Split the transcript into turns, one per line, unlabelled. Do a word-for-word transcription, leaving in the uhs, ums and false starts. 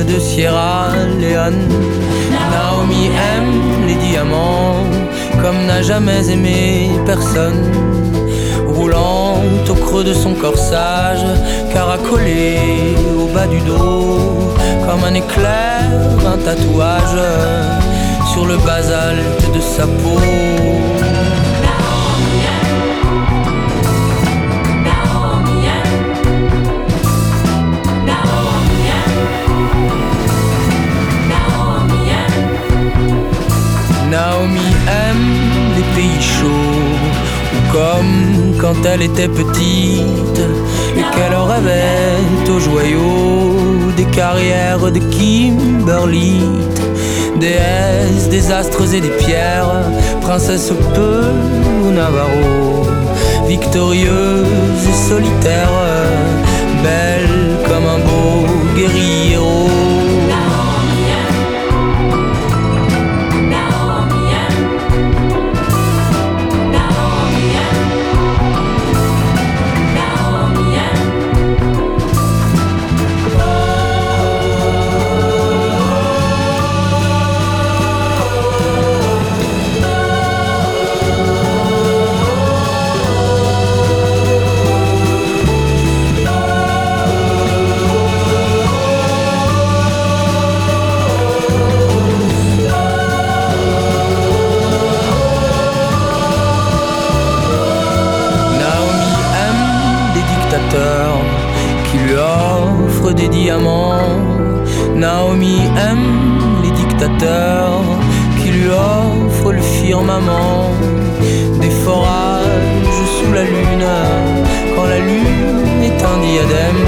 de Sierra Leone. Naomi aime les diamants comme n'a jamais aimé personne. Roulant au creux de son corsage, caracolé au bas du dos, comme un éclair, un tatouage sur le basalte de sa peau. Naomi aime les pays chauds, ou comme quand elle était petite et qu'elle rêvait aux joyaux des carrières de Kimberly, déesse des astres et des pierres, princesse peu ou Navarro, victorieuse et solitaire, belle comme un beau guerriero. Qui lui offre des diamants. Naomi aime les dictateurs qui lui offrent le firmament. Des forages sous la lune, quand la lune est un diadème.